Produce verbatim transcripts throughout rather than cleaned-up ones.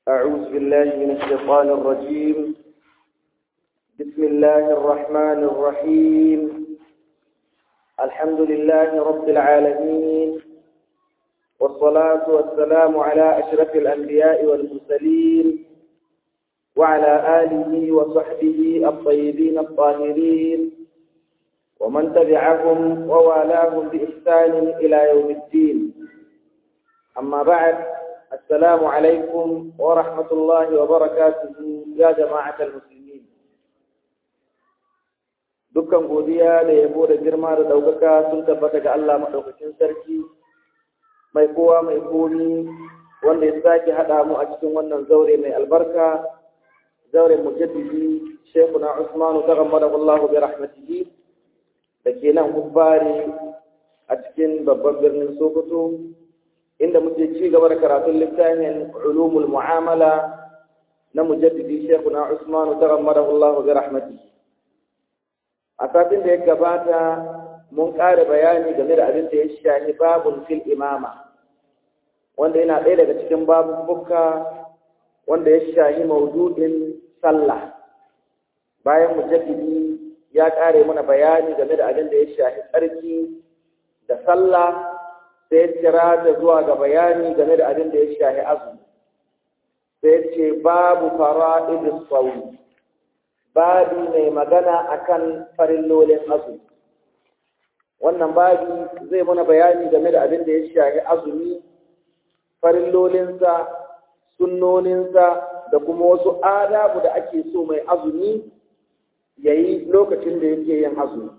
أعوذ بالله من الشيطان الرجيم. بسم الله الرحمن الرحيم. الحمد لله رب العالمين، والصلاة والسلام على أشرف الأنبياء والمرسلين وعلى آله وصحبه الطيبين الطاهرين ومن تبعهم ووالاهم بإحسان إلى يوم الدين. أما بعد، السلام عليكم ورحمة الله وبركاته يا جماعة المسلمين. dukkan godiya da yabo da girma da ɗaukaka sun tabbata ga Allah maɗaukakin sarki mai kowa mai komi, wanda ya sake haɗa mu a cikin wannan zaure mai albarka, zaure mujaddidi Sheikhuna Usmanu taghammadahu Allah bi rahmatihi, da ke nan Hubbari a cikin babban birnin Sokoto, inda muke ci gaba da karatun littafin ulumul mu'amala na mujaddidi Sheikhuna Usmanu taghammadahu Allah bi rahmatihi. A satin da ya gabata mun ƙara bayani game da abin da ya shafi babun fil imama, wanda yana ɗaya daga cikin babubuka wanda ya shafi maudu'in sallah. Bayan mujaddidi ya ƙare mana bayani game da abin da ya shafi tsarki da sallah, sai ya kira ta zuwa ga bayani game da abin da ya shafi azumi. Sai ya ce babu fara'idus sawm, babi mai magana akan farillolin azumi. Wannan babi zai mana bayani game da abin da ya shafi azumi, farillolinsa, sunnoninsa, da kuma wasu adabu da ake so mai azumi ya yi lokacin da yake yin azumi.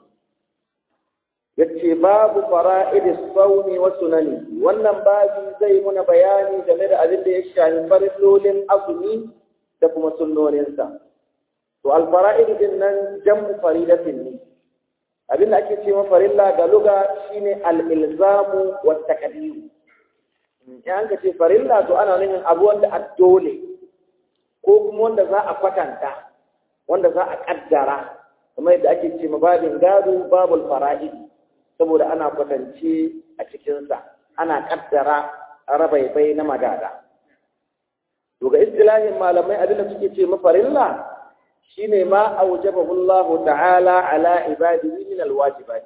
Yace babu fara'idis sawmi wa sunani. Wannan babi zai mana bayani game da abin da ya shafi farillolin azumi da kuma sunnoninsa. To alfara'id din nan jam'u faridatin ne. Abin da ake ce ma farilla da luga shine al-ilzamu wa taqdir. In an ka ce farilla to ana nufin abu wanda a dole ko kuma wanda za a kwatanta, wanda za a kaddara, kamar yadda ake ce ma babin gado babul fara'id, saboda ana kwatance a cikinsa, ana kaddara rabaibai na magada. To ga istilahin malamai abin da suke ce ma farilla shine ma aujabahu Allah ta'ala ala ibadihi min alwajibat.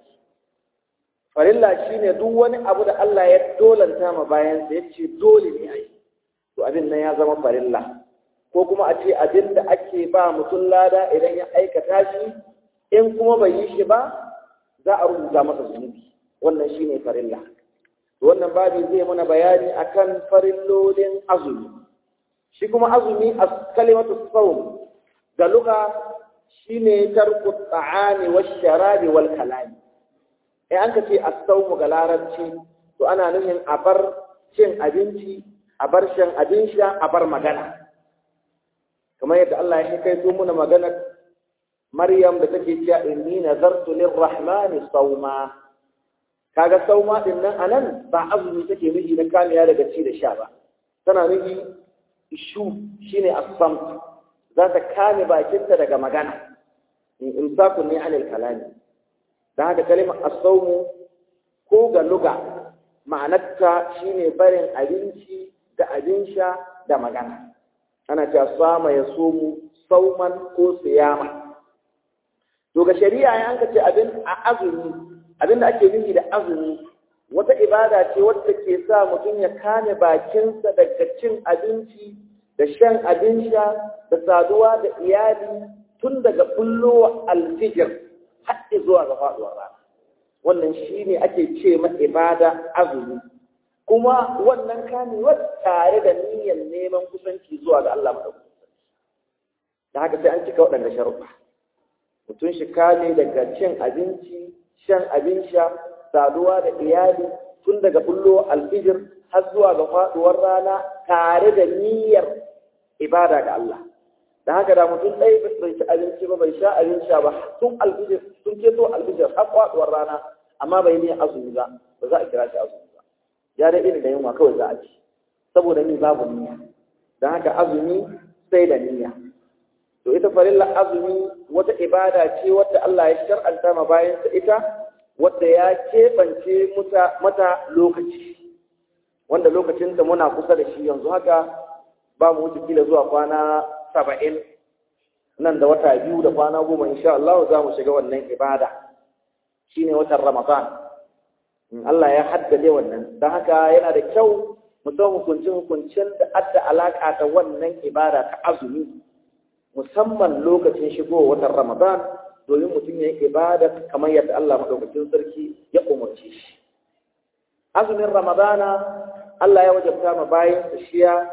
Farilla shine duk wani abu da Allah ya dolanta ma bayan sa, yace dole ne ai, to abin nan ya zama farilla. Ko kuma a ce abin da ake ba mutum lada idan ya aikata shi, in kuma bai yi shi ba za a rubuta masa zunubi. Wannan shine farilla. To wannan babu zai mana bayani akan farillolin azumi. Shi kuma azumi as kalimatu sawm da luga shine tarku ta'ani wash-sharabi wal kalami. Eh an kace as-sawm ga larabci to ana nufin a bar cin abinci, a bar shan abin sha, a bar magana. Kamar yadda Allah ya kai so muna magana Maryam da take cewa inni nazartu lir-rahmani sawma. Kaga sawma din nan anan ba azumi take miji na kamiya daga ci da sha ba. Tana nufi ishu shine as-samt. za ta kame bakinta daga magana, in sakun ne anil kalami. Da haka kalimar asaumu ko ga luga ma'anarta shine barin abinci da abin sha da magana. Ana cewa sama ya somu sauman ko siyama. To ga shari'a ya anka ce abin a azumi, abin da ake nufi da azumi wata ibada ce wadda ke sa mutum ya kame bakinsa daga cin abinci da shan abin sha da saduwa da iyali tun daga bullowa alfijir har zuwa ga faduwar rana. Wannan shine ake ce ma ibada azumi, kuma wannan kamewar tare da niyyar neman kusanci zuwa ga Allah madaukakin sarki. Da haka sai an cika waɗanda sharuɗa. Mutum shi kame daga cin abinci, shan abin sha, saduwa da iyali tun daga bullowa alfijir har zuwa ga faduwar rana tare da niyyar ibada ga Allah. Da haka da mutum ɗaya bai ci abinci ba, bai sha abin sha ba tun alfijir, tun keto alfijir har faduwar rana, amma bai niyyar azumi ba, ba za a kira shi azumi ba. Ya da irin da yunwa kawai za a ci, saboda ni babu niyya. Da haka azumi sai da niyya. To ita farilla azumi wata ibada ce wadda Allah ya shar'anta ma bayan sa ita, wadda ya keɓance mata lokaci, wanda lokacinta muna kusa da shi yanzu haka ba mu wuce kila zuwa kwana saba'in nan da wata biyu da kwana goma insha Allah za mu shiga wannan ibada shine watan Ramadan. Allah ya haddade wannan, don haka yana da kyau mu san hukuncin-hukuncin da adda alaƙa da wannan ibada ta azumi, musamman lokacin shigowar watan Ramadan, domin mutum ya yi ibada kamar yadda Allah maɗaukakin sarki ya umarce shi. Azumin Ramadana Allah ya wajabta ma bayan su shiya,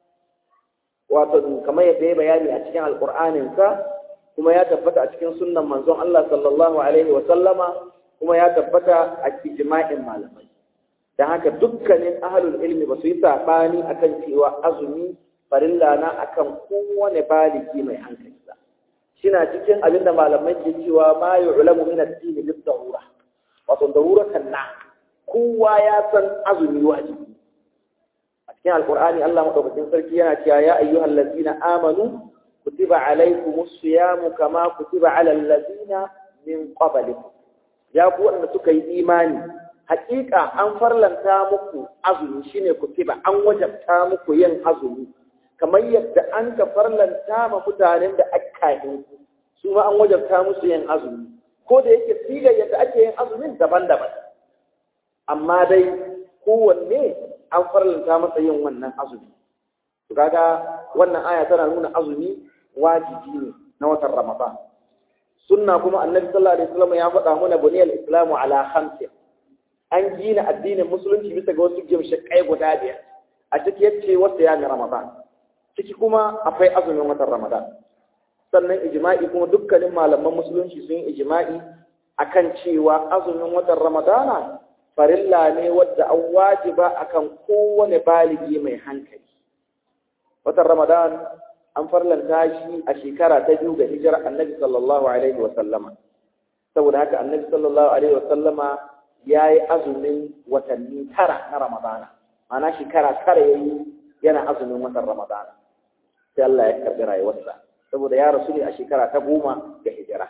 wato kamar yadda ya bayani a cikin Alƙur'aninsa, kuma ya tabbata a cikin sunnan manzon Allah sallallahu alaihi wa sallama, kuma ya tabbata a ijma'in malamai. Dan haka dukkanin ahlul ilmi ba su yi sabani akan cewa azumi farilla na akan kowane baligi mai hankali ba. Shina cikin abinda malamai ke cewa ma yu'lamu min ad-din bil-darura. Wato daruratan na kowa ya san azumi wajibi. A cikin Alqur'ani Allah madaukakin sarki yana cewa ya ayyuhallazina amanu kutiba alaykumus siyamu kama kutiba alal ladina min qablikum. Ya ku wanda suka yi imani, hakika an farlanta muku azumi shine kutiba, an wajabta muku yin azumi kamar yadda an ka farlanta ma mutanen da aka yi su ma an wajabta musu yin azumi, ko da yake sigar yadda ake yin azumin daban-daban, amma dai kowanne an farlanta masa yin wannan azumi. To kaga wannan aya tana nuna azumi wajibi ne na watan Ramadan. Sunna kuma annabi sallallahu alaihi wasallam ya faɗa mana buniyal islamu ala khamsin. An gina addinin musulunci bisa ga wasu gimshiƙai guda biyar. A ciki yace wata ya Ramadan. Ciki kuma akwai azumin watan Ramadan. Sannan ijma'i kuma dukkanin malaman musulunci sun yi ijma'i akan cewa azumin watan Ramadana farilla ne wadda an wajiba akan kowane baligi mai hankali. Watan Ramadan an farlanta shi a shekara ta biyu ga hijirar annabi sallallahu alaihi wa sallama. Saboda haka annabi sallallahu alaihi wa sallama ya yi azumin watanni tara na Ramadana, ma'ana shekara tara ya yi yana azumin watan Ramadana. Sai Allah ya karɓi rayuwarsa, saboda ya rasu ne a shekara ta goma ga hijira.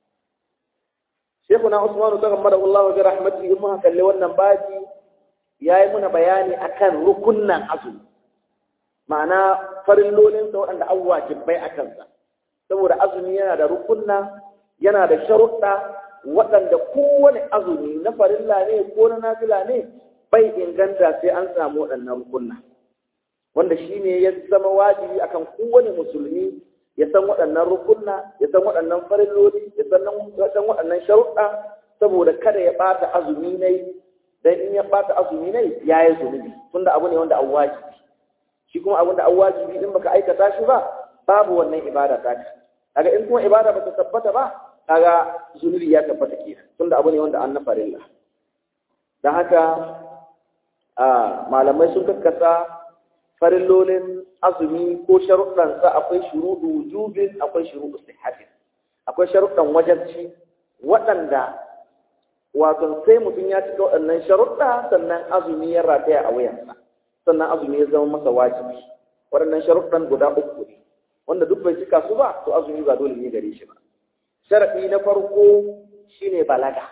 Shekuna Usmanu ta gammada Allah wa rahmatu in muka kalli wannan baji ya yi muna bayani akan rukunnan azumi. Ma'ana farillolinsa waɗanda an wajibai a kansa, saboda azumi yana da rukunna, yana da sharuɗa waɗanda kowane azumi na farilla ne ko na nafila ne bai inganta sai an samu waɗannan rukunna, wanda shi ne ya zama wajibi akan kowane musulmi ya san waɗannan rukunna, ya san waɗannan farilloli, ya san waɗannan sharuɗa, saboda kada ya ɓata azumi ne, dan in ya ɓata azumi ne ya yi zunubi, tunda abu ne wanda an wajibi. Shi kuma abin da an wajibi in baka aikata shi ba, babu wannan ibada ta ka. Kaga in kuma ibada ba ta tabbata ba, kaga zunubi ya tabbata kenan, tunda abu ne wanda an na farilla. Dan haka malamai sun kakkasa farillolin azumi ko sharuɗansa, akwai shuruɗu wujubin, akwai shuruɗu sihhatin. Akwai sharuɗan wajibci waɗanda wato sai mutum ya cika waɗannan sharuɗa sannan azumi ya rataya a wuyansa. Sannan azumi ya zama masa wajibi. Waɗannan sharuɗan guda uku ne, wanda duk bai cika su ba, to azumi ba dole ne gare shi ba. Sharaɗi na farko shine balaga.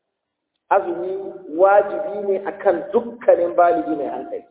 Azumi wajibi ne akan dukkanin baligi mai hankali.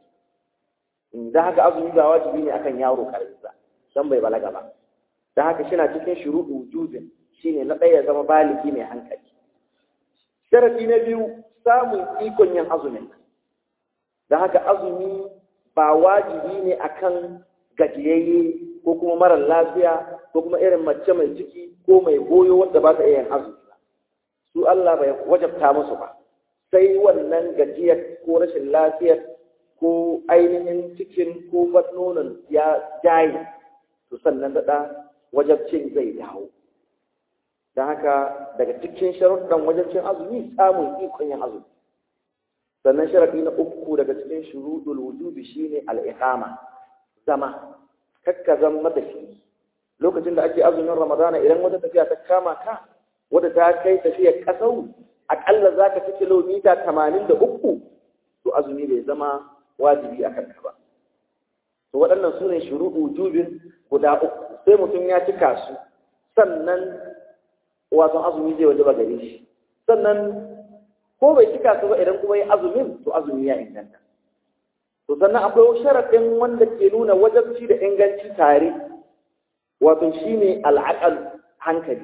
Da haka azumi ba wajibi ne akan yaro karami ba, dan bai balaga ba. Da haka shi na cikin shuruɗu wujubin, shine na ɗaya zama baligi mai hankali. Sharaɗi na biyu samun ikon yin azumin. Da haka azumi ba wajibi ne akan gajiyayye ko kuma marar lafiya ko kuma irin mace mai ciki ko mai goyo wanda ba ta iya yin azumi ba. Su Allah bai wajabta musu ba. Sai wannan gajiyar ko rashin lafiyar ko ainihin cikin ko nonon ya jaye, to sannan daɗa wajabcin zai dawo. Don haka daga cikin sharuɗan wajabcin azumi samun ikon yin azumi. Sannan sharaɗi na uku daga cikin shuruɗul wujubi shine al-iqama, zama. Kakka zan matafi lokacin da ake azumin Ramadana, idan wata tafiya ta kama ka wadda ta kai tafiyar kasau akalla zaka ci kilomita tamanin da uku, to azumi bai zama wajibi a kanka ba. To waɗannan su ne shuruɗu wujubin guda uku, sai mutum ya cika su sannan wasan azumi zai wajaba gare shi. Sannan ko bai cika su ba, idan kuma yi azumin to azumi ya inganta. to sannan akwai sharaɗin wanda ke nuna wajabci da inganci tare wato shine al'aqal hankali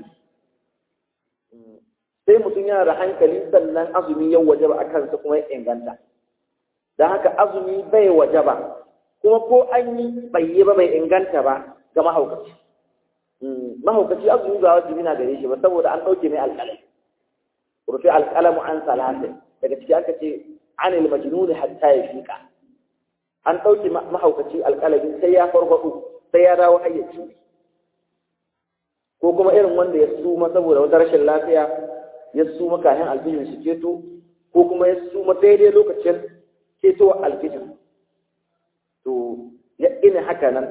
sai mutum yana da hankali sannan azumi ya wajaba a kansa kuma ya inganta don haka azumi bai wajaba kuma ko an yi bai yi ba bai inganta ba ga mahaukaci mahaukaci azumi ba wajibi na gare shi ba saboda an ɗauke mai alƙalai rufe alƙalamu an salatin daga ciki aka ce anil majnun hatta ya fiqa an ɗauke mahaukaci alƙalamin sai ya farfaɗo sai ya dawo hayyaci ko kuma irin wanda ya suma saboda wata rashin lafiya ya suma kayan alfijin shi keto ko kuma ya suma daidai lokacin keto alfijin to ya ina haka nan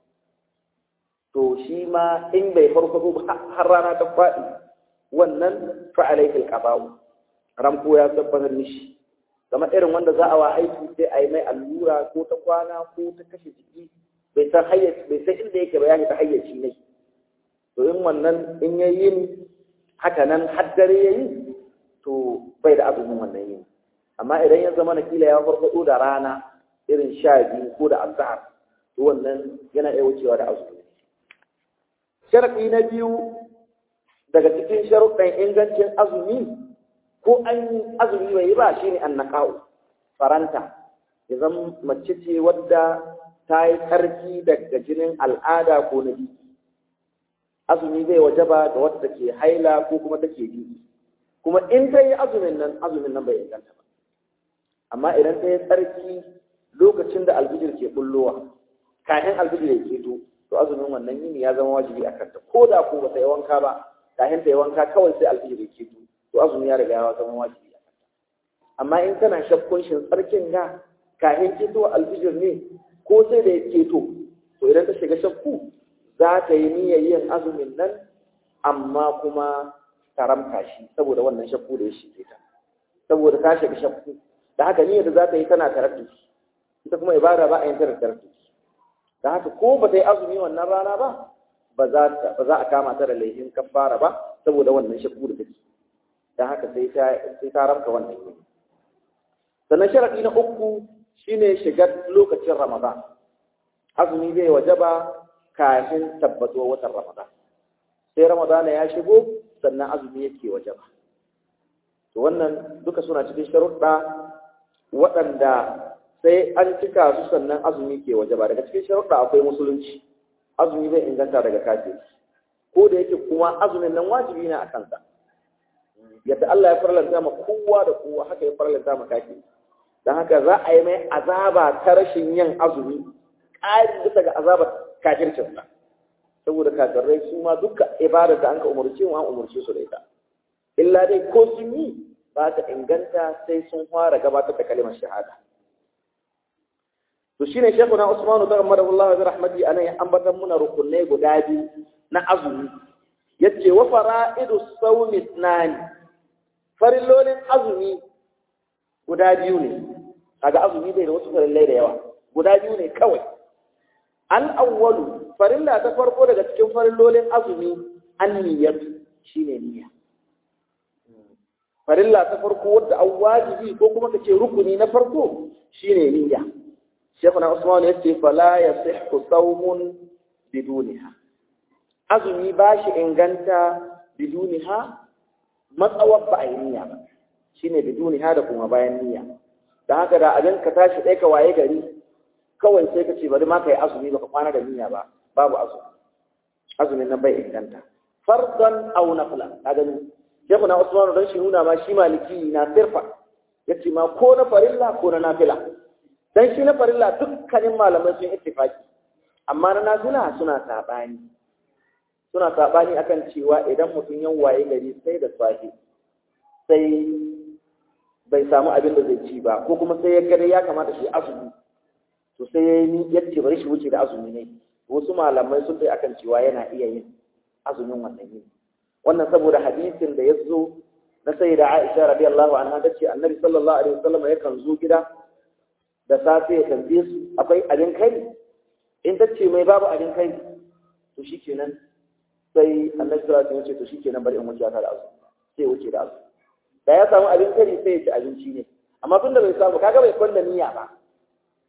to shi ma in bai farfaɗo ba har rana ta faɗi wannan fa'alaikal qada'u ramko ya tabbatar mishi kamar irin wanda za a wa aiki sai a yi mai allura ko ta kwana ko ta kashe jiki bai san hayyaci bai san inda yake ba ya ta hayyaci ne to in wannan in ya yi haka nan har dare ya yi to bai da azumin wannan yin amma idan ya zama na kila ya farfaɗo da rana irin sha biyu ko da azhar to wannan yana iya wucewa da azumi sharadi na biyu daga cikin sharuɗan ingancin azumi ko an yi azumi bai yi ba shine annaqa'u faranta ya zama mace ce wadda ta yi tsarki daga jinin al'ada ko na biki azumi bai wajaba ga wadda ke haila ko kuma take biki kuma in ta yi azumin nan azumin nan bai inganta ba amma idan ta yi tsarki lokacin da alfijir ke bullowa kafin alfijir ya keto to azumin wannan yini ya zama wajibi a kanta ko da ko ba ta yi wanka ba kafin ta yi wanka kawai sai alfijir ya keto to azumi ya riga ya zama wajibi a kanta amma in kana shakkun shin tsarkin ga kafin keto alfijir ne ko sai da ya keto to idan ta shiga shakku za ta yi niyyar yin azumin nan amma kuma ta ramta shi saboda wannan shakku da ya shige ta saboda ta shiga shakku da haka niyyar da za ta yi tana tarar ita kuma ibada ba a yin tarar tarar da haka ko ba ta yi azumi wannan rana ba ba za a kama ta da laifin kafara ba saboda wannan shakku da take da haka sai ta sai ta ramka wannan yin sannan sharadi na uku shine shigar lokacin ramadan azumi zai wajaba kafin tabbatuwa watan ramadan sai ramadan ya shigo sannan azumi yake wajaba to wannan duka suna cikin sharuɗa waɗanda sai an cika su sannan azumi ke wajaba daga cikin sharuɗa akwai musulunci azumi bai inganta daga kafiri ko da yake kuma azumin nan wajibi ne a kansa yadda Allah ya farlanta ma kowa da kowa haka ya farlanta ma kafiri dan haka za a yi mai azaba ta rashin yin azumi ƙari bisa ga azabar kafircin sa saboda kafirai su ma duka ibadar da an ka umarce mu an umarce su da ita illa dai ko sun yi ba ta inganta sai sun fara gabatar da kalimar shahada to shine shekuna Usmanu da Rahmatullah bi rahmati anan ya ambatan muna rukunai guda biyu na azumi yace wa fara'idu sawmi ithnani farillolin azumi guda biyu ne kaga azumi bai da wasu farillai da yawa guda biyu ne kawai al awwalu farilla ta farko daga cikin farillolin azumi an niyyatu shine niyya farilla ta farko wadda an wajibi ko kuma kace rukuni na farko shine niyya shekuna Usman yace fala yasihhu sawmun biduniha azumi bashi inganta biduniha matsawar ba niyya ba shine biduniha da kuma bayan niyya dan haka da abin ka tashi dai ka waye gari kawai sai ka ce bari ma kai azumi baka kwana da niyya ba babu azumi azumin nan bai inganta fardan aw nafla kaga shekuna Usman dan shi nuna ma shi maliki na sirfa yace ma ko na farilla ko na nafila dan shi na farilla dukkanin malamai sun ittifaki amma na nafila suna sabani suna sabani akan cewa idan mutum ya waye gari sai da safi sai bai samu abin da zai ci ba ko kuma sai ya gare ya kamata shi azumi to sai ya yi yace bari shi wuce da azumi ne wasu malamai sun dai akan cewa yana iya yin azumin wannan yin wannan saboda hadisin da ya zo na sayyida Aisha radiyallahu anha tace annabi sallallahu alaihi wasallam yakan zo gida da safe ya tambaye su akwai abin kai in ta ce mai babu abin kai to shikenan sai annabi sallallahu alaihi wasallam ya ce to shikenan bari in wuce ta da azumi sai wuce da azumi da ya samu abin kai sai ya ci abinci ne amma tun da bai samu kaga bai kwanda niyya ba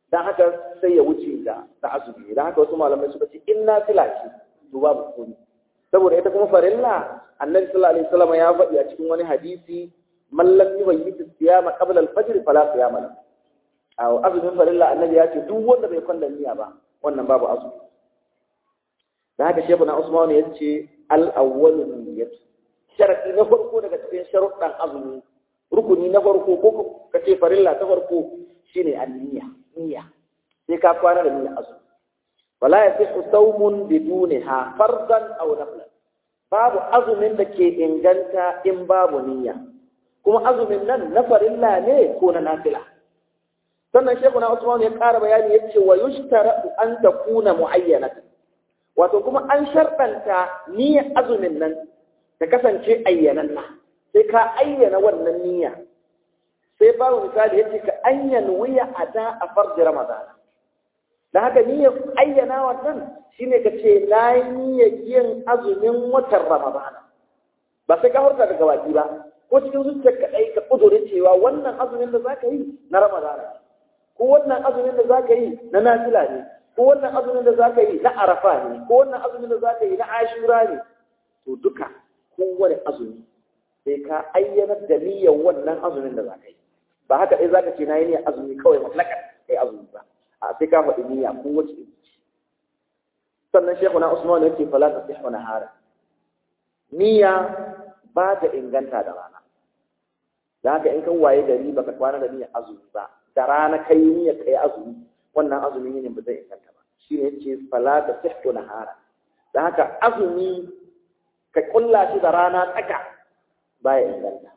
dan haka sai ya wuce da da azumi dan haka wasu malamai suka ce in nafila ce to babu komai saboda ita kuma farilla annabi sallallahu alaihi wasallam ya faɗi a cikin wani hadisi man lam yubayyit as-siyama qabla al-fajr fala siyama lahu aw azumin farilla annabi ya ce duk wanda bai kwanda niyya ba wannan babu azumi dan haka shehu na Usman ya ce al-awwalu niyyat sharadi na farko daga cikin sharuɗan azumi rukuni na farko ko kace farilla ta farko shine an-niyya niyya sai ka kwana da niyya azumi wala yasihu sawmun bidunha fardan aw naflan babu azumin da ke inganta in babu niyya kuma azumin nan na farilla ne ko na nafila sannan shekuna Usman ya ƙara bayani yace wa yushtara an takuna muayyanatan wato kuma an sharɗanta niyyar azumin nan ta kasance ayyananna sai ka ayyana wannan niyya sai babu misali yace ka ayyan wiya ada a farji ramadan da haka niyyar ayyana wannan shine ka ce na niyyar yin azumin watan ramadan ba sai ka hurta daga baki ba ko cikin zuciyarka dai ka kudure cewa wannan azumin da zaka yi na ramadan ko wannan azumin da zaka yi na nafila ne ko wannan azumin da zaka yi na arafa ne ko wannan azumin da zaka yi na ashura ne to duka kowane azumi sai ka ayyana da niyyar wannan azumin da zaka yi ba haka dai zaka ce na yi niyyar azumi kawai mutlaka kai azumi ba a sai ka faɗi niyya ko wace sannan shekuna Usman yake fala ta sihhu nahara niyya ba ta inganta da rana da haka in kan waye gari baka kwana da niyyar azumi ba da rana kai niyyar kai azumi wannan azumi ne ba zai inganta ba shine yace fala ta sihhu nahara da haka azumi ka kulla shi da rana tsaka baya inganta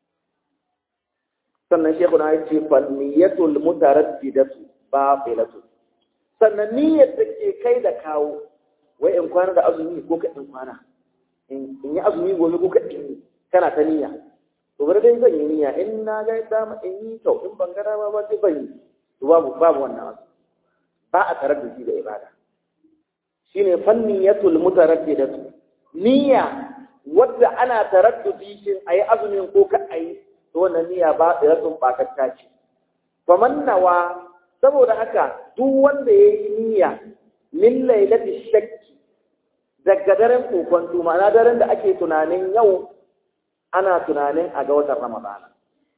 sannan shekuna yace fal niyyatul mutaraddidatu batilatu sannan niyyar da ke kai da kawo wai in kwana da azumi ko ka in kwana in yi azumi gobe ko ka in kana ta niyya to bari dai zan yi niyya in na ga dama in yi to in ban ga dama ba sai ban yi to babu babu wannan abu ba a taraddudi da ibada shine fanniyatul mutaraddidatu niyya wadda ana taraddudi shin ayi azumin ko ka ayi to wannan niyya ba tsiratun bakacca ce faman nawa saboda haka duk wanda ya yi niyya min lailati shakki daga daren kokonto ma'ana daren da ake tunanin yau ana tunanin a ga watan Ramadana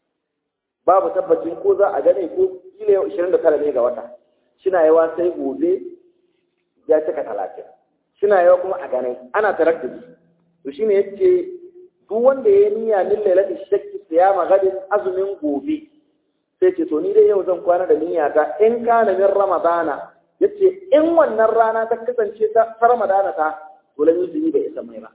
babu tabbacin ko za a gane ko kila yau ishirin da tara ne ga wata shina yawa sai gobe ya cika talatin shina yawa kuma a gane ana taraddudi to shine yace duk wanda ya yi niyya min lailati shakki siyama gadin azumin gobe sai ce to ni dai yau zan kwana da niyyata in kana min ramadana yace in wannan rana ta kasance ta ramadana ta to lan yuzi bai isa mai ba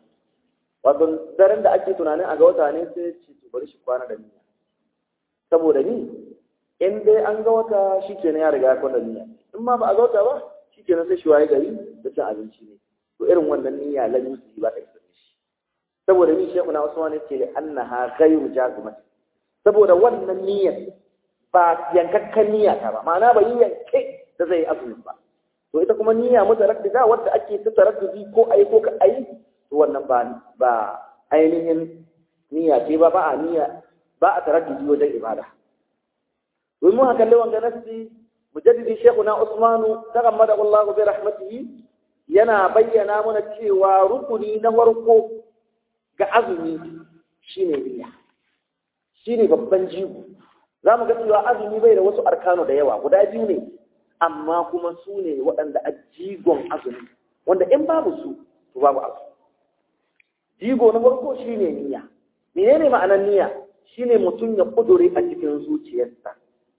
wato daren da ake tunanin a ga wata ne sai ce to bari shi kwana da niyya saboda ni in dai an ga wata shikenan ya riga ya kwana da niyya in ma ba a ga wata ba shikenan sai shi waye gari da cin abinci ne to irin wannan niyya lan yuzi ba ta isa shi saboda ni shehu na Usman yace li annaha ghayru jazimat saboda wannan niyyar ba yankakkan niyya ta ba ma'ana ba yi yanke da zai azumi ba to ita kuma niyya mutaraddida wadda ake ta taraddudi ko ayi ko ka ayi to wannan ba ba ainihin niyya ce ba ba a niyya ba a taraddudi wajen ibada domin mun haka lewan ga nasi mujaddidi shekuna Usmanu taqammada Allahu bi rahmatihi yana bayyana mana cewa rukuni na farko ga azumi shine niyya shine babban jigo za mu ga cewa azumi bai da wasu arkano da yawa guda biyu ne amma kuma su ne waɗanda a jigon azumi wanda in babu su to babu azumi jigo na farko shine niyya menene ma'anar niyya shine mutum ya kudure a cikin zuciyarsa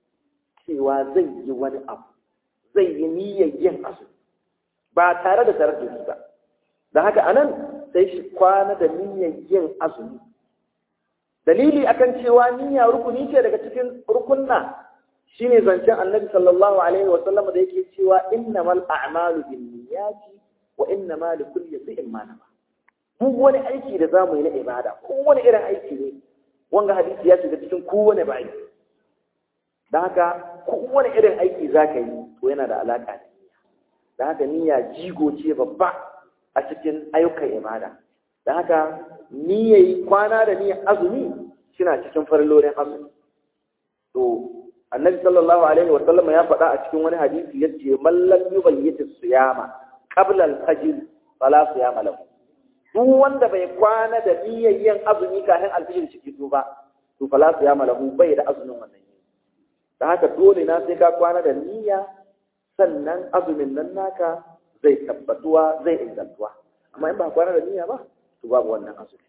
cewa zai yi wani abu zai yi niyyar yin azumi ba tare da taraddudi ba da haka anan sai shi kwana da niyyar yin azumi dalili akan cewa niyya rukuni ce daga cikin rukunna shine zancen Annabi sallallahu alaihi wa sallam da yake cewa innamal a'malu binniyati wa innamal likulli imrin ma nawa duk wani aiki da zamu yi na ibada kowane irin aiki ne wanga hadisi ya shiga cikin kowane bai dan haka kowane irin aiki zaka yi to yana da alaka da niyya dan haka niyya jigo ce babba a cikin ayyukan ibada dan haka niyyar kwana da niyyar azumi suna cikin farillolin azumi to annabi sallallahu alaihi wa sallam ya faɗa a cikin wani hadisi yace man lam yubayyit as-siyama qabla al-fajr fala siyama lahu. Duk wanda bai kwana da niyyar yin azumi kafin alfijir shi fito ba to fala siyama lahu, bai da azumin wannan yini. Da haka dole na sai ka kwana da niyya sannan azumin nan naka zai tabbatuwa zai ingantuwa, amma in ba kwana da niyya ba to babu wannan azumi.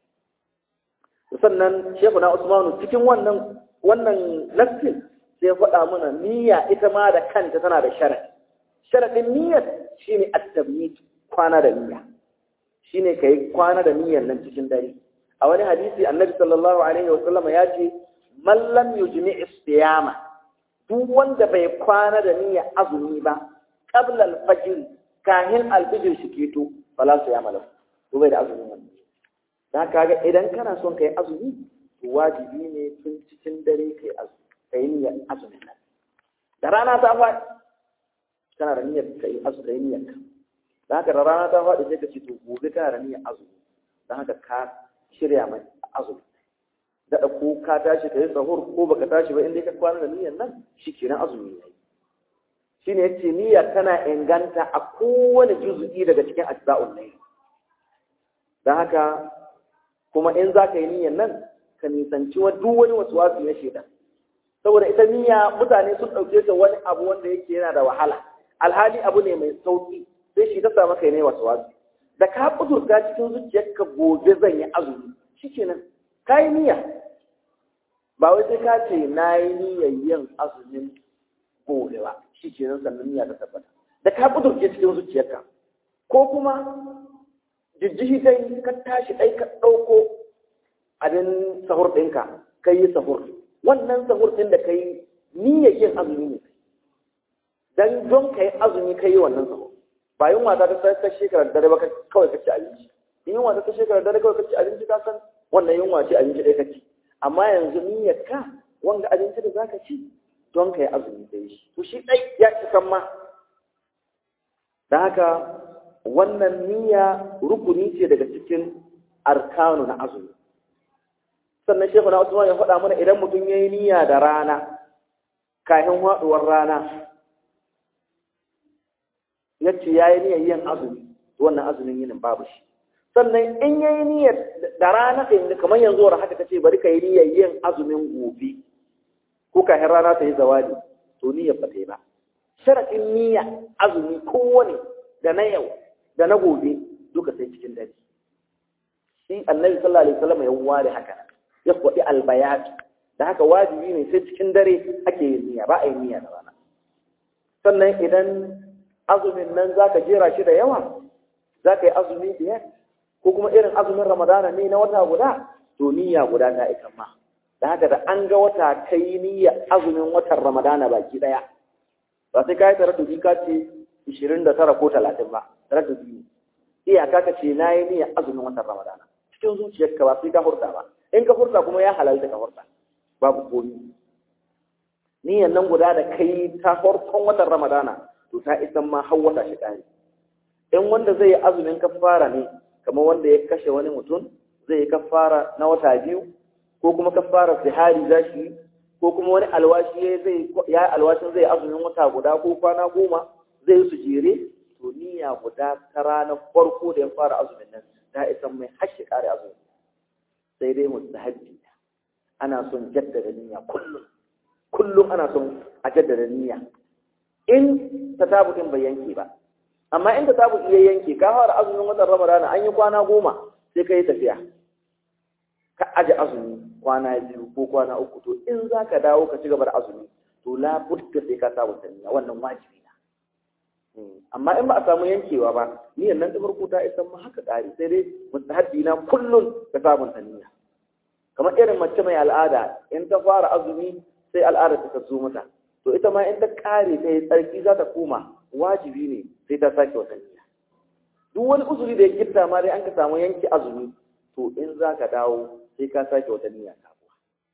Sannan Shehu na Usmanu cikin wannan wannan nassin sai faɗa mana niyya ita ma da kanta tana da sharadi. Sharadin niyyar shine at-tabyit, kwana da niyya shine kai kwana da niyyar nan cikin dare. A wani hadisi Annabi sallallahu alaihi wa sallam ya ce man lam yujmi' as-siyama, duk wanda bai kwana da niyyar azumi ba qabla al-fajr, kahin al-fajr shi keto, fala siyama lahu, to bai da azumi wannan. Da kaga idan kana son kai azumi wajibi ne tun cikin dare kai azumi, kai niyyar azumin nan. Da rana ta faɗi kana da niyyar kai azumi, kai niyyar ka. Da haka da rana ta faɗi sai ka ce to gobe kana da niyyar azumi. Da haka ka shirya mai azumi. Da ko ka tashi kai sahur ko baka tashi ba inda ka kwana da niyyar nan shikenan azumi yayi. Shine yace niyya tana inganta a kowane juz'i daga cikin ajza'ul layl. Da haka kuma in za ka yi niyyar nan ka nisanci duk wani wasuwasi na shaitan, saboda ita niyya mutane sun ɗauke ta wani abu wanda yake yana da wahala, alhali abu ne mai sauki, sai shi ta sa maka ne wasuwasi. Da ka kudurta cikin zuciyarka gobe zan yi azumi, shikenan ka yi niyya, ba wai sai ka ce na yi niyyar yin azumin gobe ba, shikenan sannan niyya ta tabbata. Da ka kudurce cikin zuciyarka, ko kuma jijjihi dai ka tashi dai ka ɗauko abin sahur ɗinka ka yi sahur, wannan sahur ɗin da ka yi niyyar yin azumi ne, dan don ka yi azumi ka yi wannan sahur. Ba yin wata ta ta shekarar dare ba kawai ka ci abinci, yin wata ta shekarar dare kawai ka ci abinci ka san wannan yunwa ce abinci ɗaya ka ci, amma yanzu niyyar ka wanga abinci da za ka ci don ka yi azumi da shi, to shi ɗai ya ci san ma. Da haka wannan niyya rukuni ce daga cikin arkanu na azumi. Sannan Shehu na Usman ya faɗa mana idan mutum ya yi niyya da rana kafin haɗuwar rana ya ce ya yi niyyar yin azumi, wannan azumin yinin babu shi. Sannan in ya yi niyyar da rana ɗin kamar yanzu war haka ta ce bari ka yi niyyar yin azumin gobe ko kafin rana ta yi zawali, to niyyar ba ta yi ba. Sharaɗin niyya azumi kowane da na yau da na gobe duka sai cikin dare. Shi Annabi sallallahu alaihi wasallam ya ware haka, ya kwaɗi albayat, da haka wajibi ne sai cikin dare ake yin niyya, ba a yin niyya da rana. Sannan idan azumin nan zaka jera shi da yawa, zaka yi azumi biyar ko kuma irin azumin Ramadana ne na wata guda, to niyya guda ta ita ma. Da haka da an ga wata kai niyya azumin watan Ramadana baki daya, ba sai ka yi taraddudi ka ce ishirin da tara ko talatin ba, taraddudi ne. Iyaka ka ce na yi niyyar azumin watan Ramadana cikin zuciyarka, ba sai ka furta ba. In ka furta kuma ya halalta ka furta, babu komi. Niyyar nan guda da kai ta farkon watan Ramadana to ta isan ma har wata shi ƙari. In wanda zai yi azumin kafara ne, kamar wanda ya kashe wani mutum zai yi kafara na wata biyu, ko kuma kafara zihari za shi, ko kuma wani alwashi ya yi alwashin zai azumin wata guda ko kwana goma zai yi su jere, to niyya guda ta ranar farko da ya fara azumin nan ta isan mai har shi ƙari azumin. Sai dai mustahabbi ana son jaddada niyya kullum kullum ana son a jaddada niyya in tatabu'in bai yanke ba. Amma in tatabu'i ya yanke, ka fara azumin watan Ramadana an yi kwana goma sai ka yi tafiya ka aje azumi kwana biyu ko kwana uku, to in za ka dawo ka ci gaba da azumi to la budda sai ka sabunta niyya, wannan wajibi na. Amma in ba a samu yankewa ba, niyyar nan ta farko ta isa ma haka ƙari, sai dai mustahabbi na kullum ka sabunta niyya. Kamar irin mace mai al'ada, in ta fara azumi sai al'ada ta zo mata, to ita ma in ta ƙare ta yi tsarki za ta koma, wajibi ne sai ta sake wata niyya. Duk wani uzuri da ya gitta ma dai an ka samu yanke azumi, to in za ka dawo sai ka sake wata niyya sabuwa.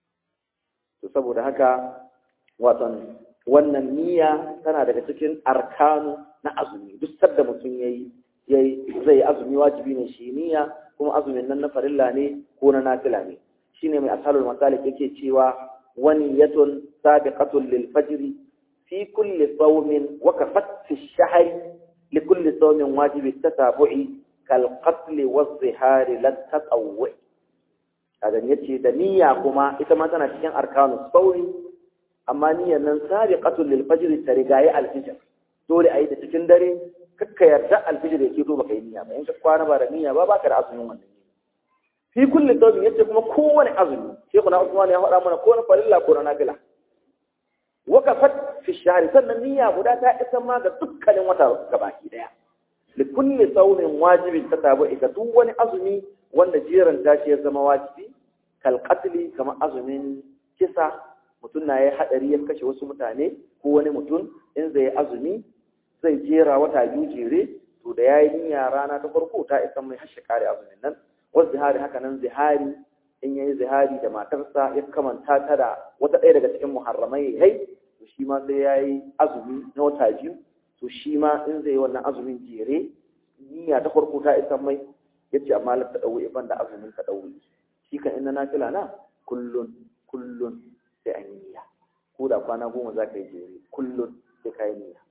To saboda haka watan wannan niyya tana daga cikin arkanu na azumi. Duk sadda mutum yayi yayi zai azumi wajibi ne shi niyya, kuma azumin nan na farilla ne ko na nafila ne. Shine mai asalul masalik yake cewa wani yatun sabiqatun lil fajr fi kulli sawmin wa kafat fi ash-shahr li kulli sawmin wajib at-tatabu'i kal qatl wa az-zihar la tatawwu kaga yace da niyya kuma ita ma tana cikin arkanus sawmi amma niyyar nan sabiqatun lil fajr ta rigaye al-fajr dole ayi da cikin dare kakka yarda al-fajr yake to baka yi niyya ba in ka kwana ba da niyya ba baka da azumin wannan fi kulli sawmin yace kuma kowane azumi shekuna Usman ya faɗa mana ko na farilla ko na nafila wakafat fi shahri sannan niyya guda ta isa ma ga dukkanin wata gabaki daya li kulli sawmin wajibin tatabu'i ga duk wani azumi wanda jiran tashi ya zama wajibi kal qatli kamar azumin kisa mutum na yayi hadari ya kashe wasu mutane ko wani mutum in zai azumi zai jera wata biyu jere to da yayi niyya rana ta farko ta isa mai hashe kare azumin nan wasu zihari haka nan zihari in yayi zihari da matarsa ya kamanta ta da wata ɗaya daga cikin muharramai yayi to shi ma sai yayi azumi na wata biyu to shi ma in zai wannan azumin jere niyya ta farko ta isa mai yace amma la tadawu ban da azumin tadawu shi kan inna nafila na kullun kullun sai an niyya ko da kwana goma za ka yi jere kullun sai ka yi niyya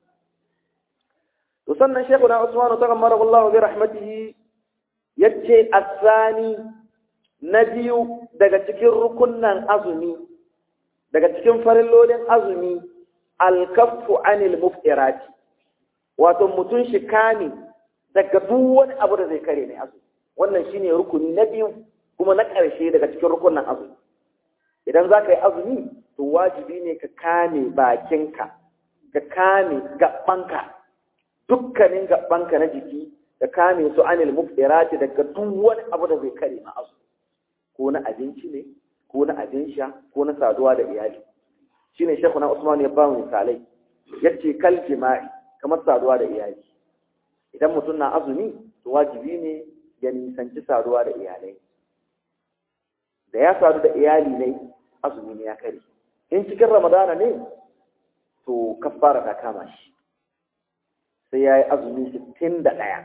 to sannan shekuna Usman ta gammara Allah bi rahmatihi yace asani na biyu daga cikin rukunnan azumi daga cikin farillolin azumi alkaffu anil muftirati wato mutun shi kame daga duk wani abu da zai kare ne azumi wannan shine rukuni na biyu kuma na ƙarshe daga cikin rukunnan azumi idan za ka yi azumi to wajibi ne ka kame bakinka ka kame gabanka dukkanin gabanka na jiki ka kame su anil muftirati daga duk wani abu da zai kare ma azumi ko na abinci ne ko na abin sha ko na saduwa da iyali shine shekuna Usman ya ba mu misalai yace kal jima'i kamar saduwa da iyali idan mutum na azumi to wajibi ne ya nisanci saduwa da iyalai da ya sadu da iyali ne azumi ne ya kare in cikin ramadana ne to kafara ta kama shi sai yayi azumi sittin da ɗaya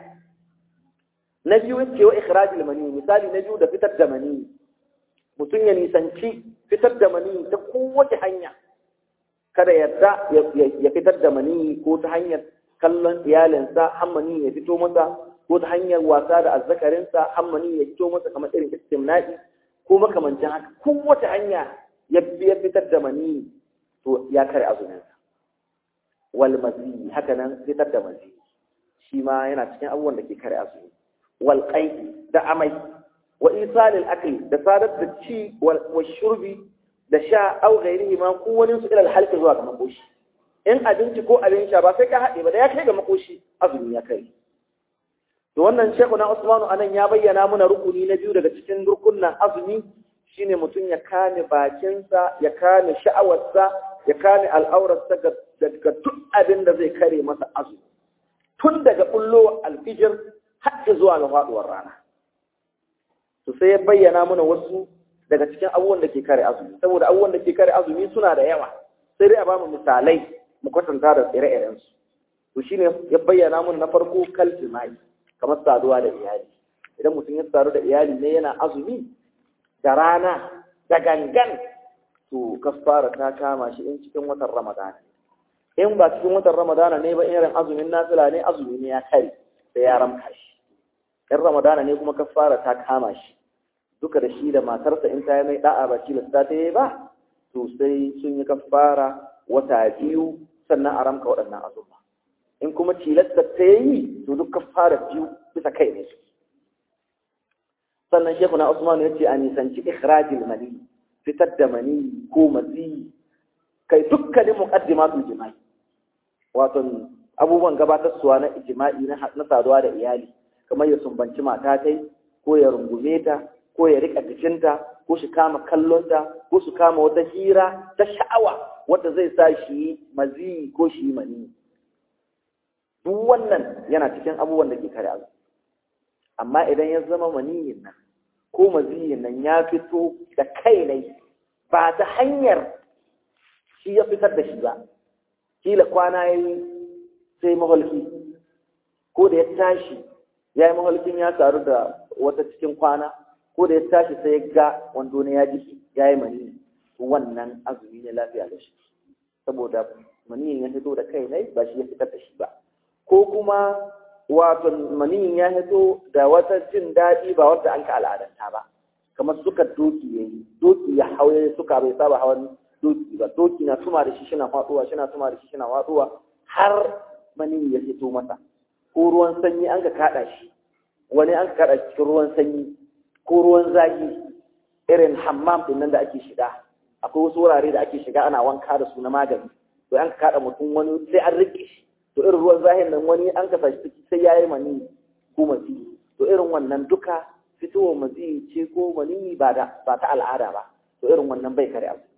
na biyu yace wa ikhrajul mani misali na biyu da fitar da mani mutum ya nisanci fitar da mani ta kowace hanya kada yarda ya fitar da mani ko ta hanyar kallon iyalinsa hammani ya fito masa ko ta hanyar wasa da azzakarinsa hammani ya fito masa kamar irin istimna'i ko makamancin haka kowace hanya ya fitar da mani to ya kare azuminsa wal mazi haka nan fitar da mazi shi ma yana cikin abubuwan da ke kare azumi wal qai'i da amai wa isalil akli da sadar da ci wa shurbi da sha au ghairihi ma ko wani su ila halka zuwa ga makoshi in abinci ko abin sha ba sai ka haɗe ba da ya kai ga makoshi azumi ya kai to wannan shehu na Usmanu anan ya bayyana mana rukuni na biyu daga cikin rukunnan azumi shine mutum ya kame bakinsa ya kame sha'awarsa ya kame al'aurarsa daga duk abin da zai kare masa azumi tun daga bullo alfijir har zuwa ga faduwar rana to sai ya bayyana mana wasu daga cikin abubuwan da ke kare azumi saboda abubuwan da ke kare azumi suna da yawa sai dai a bamu misalai mu kwatanta da tsire-iren su to shine ya bayyana mana na farko kal jima'i kamar saduwa da iyali idan mutum ya sadu da iyali ne yana azumi da rana da gangan to kafara ta kama shi in cikin watan ramadana in ba cikin watan ramadana ne ba irin azumin nafila ne azumi ne ya kare sai ya ramka shi in ramadana ne kuma kafara ta kama shi duka da shi da matarsa in ta yi mai da'a ba tilasta ta yi ba to sai sun yi kafara wata biyu sannan a ramka waɗannan azumma in kuma tilasta ta yi to duk kafara biyu bisa kai ne su sannan shekuna Usman ya ce a nisanci ikhrajil mani fitar da mani ko mazi kai dukkanin muqaddimatul jima'i wato abubuwan gabatarsuwa na ijma'i na saduwa da iyali kamar ya sumbanci mata tai ko ya rungume ta ko ya rika jikinta ko shi kama kallonta ko su kama wata hira ta sha'awa wadda zai sa shi mazi ko shi mani duk wannan yana cikin abubuwan da ke kare azu amma idan ya zama maniyin nan ko maziyin nan ya fito da kai ne ba ta hanyar shi ya fitar da shi ba kila kwana yayi sai maholki ko da ya tashi ya yi maholkin ya taru da wata cikin kwana ko da ya tashi sai ya ga wando ne ya ji ya yi mani wannan azumi ne lafiya da shi saboda maniyin ya fito da kai ne ba shi ya fitar da shi ba ko kuma wato maniyin ya fito da wata jin daɗi ba wanda an ka al'adanta ba kamar suka doki yayi doki ya hauye suka bai saba hawan doki ba doki na tuma da shi shina faduwa shina tuma da shi shina faduwa har maniyin ya fito masa ko ruwan sanyi an ka kada shi wani an ka kada cikin ruwan sanyi ko ruwan zafi irin hammam din nan da ake shiga akwai wasu wurare da ake shiga ana wanka da su na magani to an ka kada mutum wani sai an rike shi to irin ruwan zahin nan wani an ka sashi ciki sai yayi mani ko mazi to irin wannan duka fitowar mazi ce ko mani ba da ba ta al'ada ba to irin wannan bai kare abu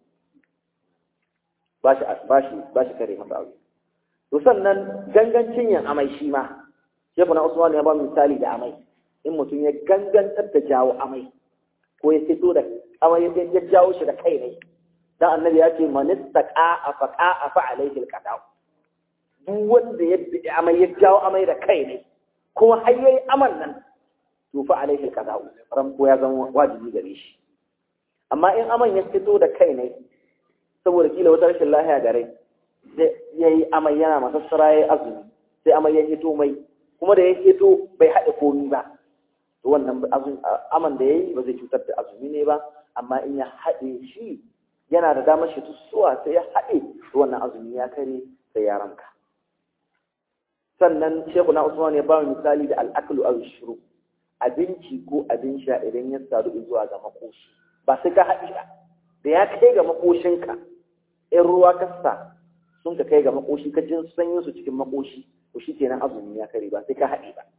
ba shi ba shi ba shi kare masa abu to sannan gangancin yin amai shi ma Shehu na Usman ya ba misali da amai in mutum ya gangantar da jawo amai ko ya fito da amai ya jawo shi da kai ne dan annabi ya ce man istaqa afaqa fa alayhi alqada duk wanda ya bi amai ya jawo amai da kai ne kuma har yayi aman nan to fa alayhi alqada ran ko ya zama wajibi gare shi amma in aman ya fito da kai ne saboda kila wata rashin lafiya gare sai yayi amai yana masassara yayi azumi sai amai ya fito mai kuma da ya fito bai haɗe komi ba to wannan aman da ya yi ba zai cutar da azumi ne ba amma in ya haɗe shi yana da damar shi tusuwa sai ya haɗe to wannan azumi ya kare sai ya ranka sannan shehu na usman ya ba mu misali da al'aklu aw shuru abinci ko abin sha idan ya sadu zuwa ga makoshi ba sai ka haɗe ba da ya kai ga makoshinka in ruwa kasta sun ka kai ga makoshi ka jin sanyin su cikin makoshi to shi kenan azumi ya kare ba sai ka haɗe ba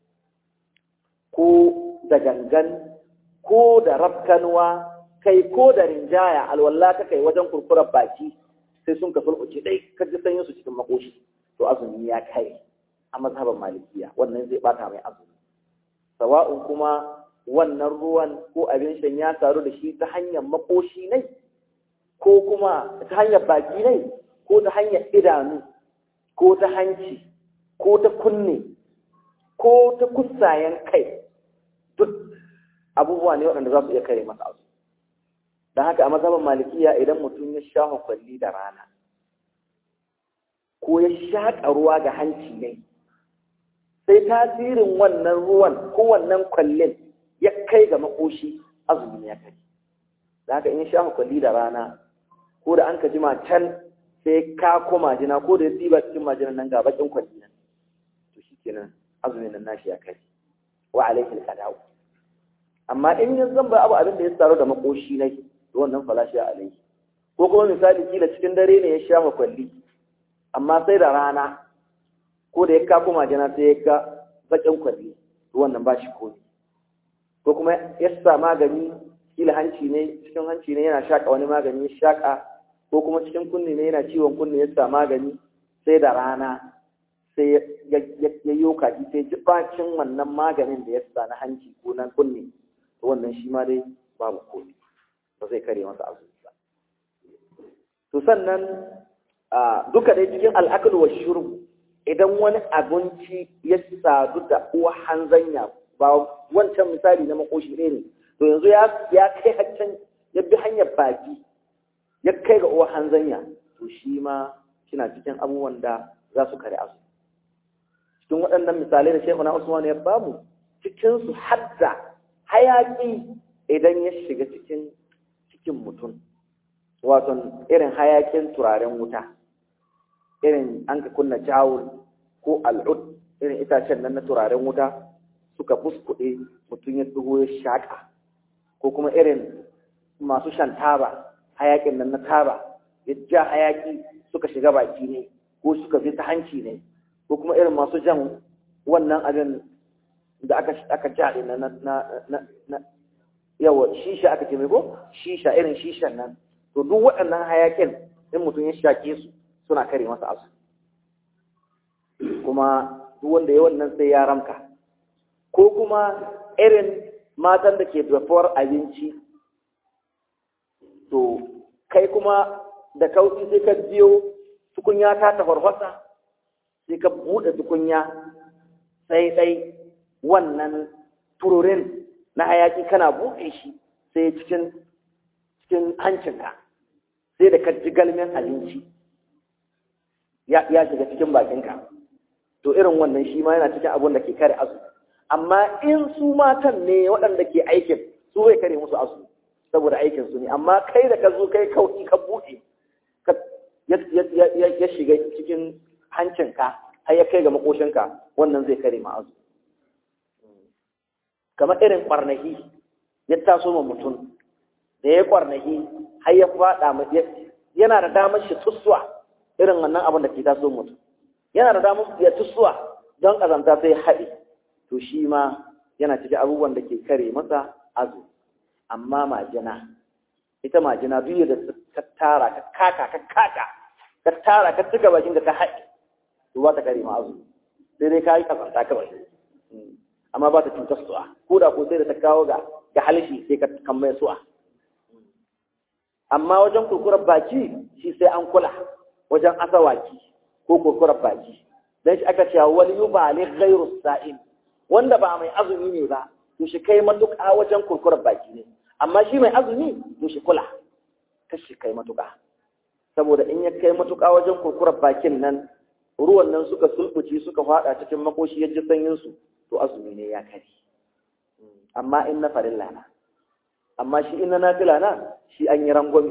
ko da gangan ko da rafkanwa kai ko da rinjaya alwala ka kai wajen kurkurar baki sai sun ka sulɓuce dai ka ji sanyin su cikin makoshi to azumi ya kare a mazhaban malikiya wannan zai bata mai azumi sawa'un kuma wannan ruwan ko abin shan ya taru da shi ta hanyar makoshi ne ko kuma ta hanyar baki ne ko ta hanyar idanu ko ta hanci ko ta kunne ko ta kusayen kai duk abubuwa ne waɗanda za su iya kare masa abu don haka a mazhaban malikiya idan mutum ya sha kwalli da rana ko ya shaƙa ruwa ga hanci ne sai tasirin wannan ruwan ko wannan kwallin ya kai ga makoshi azumi ya kai da haka in sha kwalli da rana ko da an ka jima can sai ka koma jina ko da ya tsiba cikin majinan nan ga bakin kwalli nan to shi kenan azumin nan nashi ya kai wa alaihi alqada'u amma in ya zamba abu abin da ya tsaro da makoshi ne to wannan falashi alaihi ko kuma misali kila cikin dare ne ya sha kwalli amma sai da rana ko da ya ka koma jina sai ya ga bakin kwalli to wannan ba shi komai ko kuma ya sa magani kila hanci ne cikin hanci ne yana shaka wani magani ya shaka ko kuma cikin kunne ne yana ciwon kunne ya sa magani sai da rana sai ya yi kaji sai ji bacin wannan maganin da ya sa na hanci ko na kunne to wannan shi ma dai babu komai ba zai kare masa azumi ba to sannan duka dai cikin al'akal wa shurb idan wani abinci ya sadu da uwa hanzanya ba wancan misali na makoshi ne to yanzu ya kai haccan ya bi hanyar baki ya kai ga uwa hanzanya to shi ma kina cikin abubuwan da za su kare azumi cikin waɗannan misalai da Shehu na Usman ya bamu cikin su hadda hayaki idan ya shiga cikin cikin mutum wato irin hayakin turaren wuta irin an ka kunna jawul ko al'ud irin itacen nan na turaren wuta suka buskuɗe mutum ya dugo ya shaƙa ko kuma irin masu shan taba hayakin nan na taba ya ja hayaki suka shiga baki ne ko suka bi ta hanci ne ko kuma irin masu jan wannan abin da aka aka ja din na na na yawa shisha aka ce mai ko shisha irin shishan nan to duk waɗannan hayakin in mutum ya shake su suna kare masa asu kuma duk wanda ya wannan sai ya ramka ko kuma irin matan da ke dafuwar abinci to kai kuma da kauci sai ka biyo tukunya ta tafarfasa sai ka buɗe tukunya sai dai wannan tururin na hayaki kana buɗe shi sai cikin cikin hancinka sai da ka ji galmin abinci ya shiga cikin bakinka to irin wannan shi ma yana cikin abun da ke kare azumi amma in su matan ne waɗanda ke aikin su bai kare musu azumi saboda aikin su ne amma kai da ka zo kai kauki ka buɗe ya shiga cikin hancinka har ya kai ga makoshinka wannan zai kare ma azumi kamar irin kwarnahi ya taso ma mutum da ya kwarnahi har ya faɗa yana da damar shi tussuwa irin wannan abin da ke taso mutum yana da damar ya tussuwa don ƙazanta sai haɗe to shi ma yana cikin abubuwan da ke kare masa azu amma majina ita majina duk da ka tara ka kaka ka kaka ka tara ka cika bakin da ka haɗe to ba ta kare ma azu sai dai ka yi ƙazanta kawai amma ba ta cutar su'a ko da ko sai da ta kawo ga ga halishi sai ka kammai su'a amma wajen kurkurar baki shi sai an kula wajen asawaki ko kurkurar baki dan shi aka cewa wal yubaligh ghayru sa'im wanda ba mai azumi ne ba to shi kai matuƙa wajen kurkurar baki ne amma shi mai azumi to shi kula kar shi kai matuƙa saboda in ya kai matuƙa wajen kurkurar bakin nan ruwan nan suka sulfuci suka fada cikin makoshi ya ji sanyin su to azumi ne ya kare amma in na farilla na amma shi in na nafila na shi an yi rangwami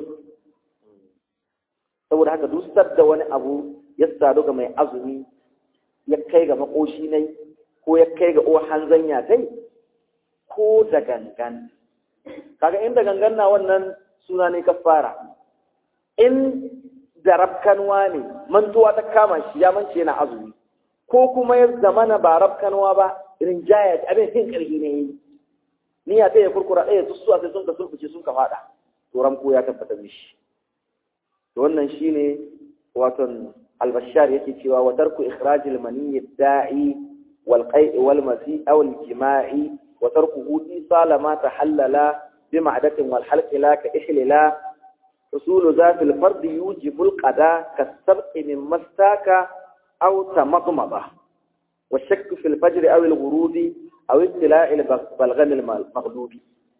saboda haka dusar da wani abu ya sadu ga mai azumi ya kai ga makoshi ne ko ya kai ga ohan zanya kai ko da gangan kaga inda gangan na wannan suna ne kafara in da rabkanwa ne mantuwa ta kama shi ya mance yana azumi ko kuma ya zamana ba rabkanwa ba irin jaya abin hin karhi ne yi niyya sai ya kurkura ɗaya tussuwa sai sun ka sulfuce sun ka fada to ramko ya tabbata mishi to wannan shine waton albashar yake cewa wa tarku ikhrajil maniyyi da'i wal qai'i wal masi aw al jima'i wa tarkuhu isala ma tahallala bi ma'datin wal halqi la ka ihlila usul zat al fard yujibu al qada ka sabqi min mastaka aw tamadmada wa shakk fi al fajr aw al ghurub aw istila' al balgham al maghdub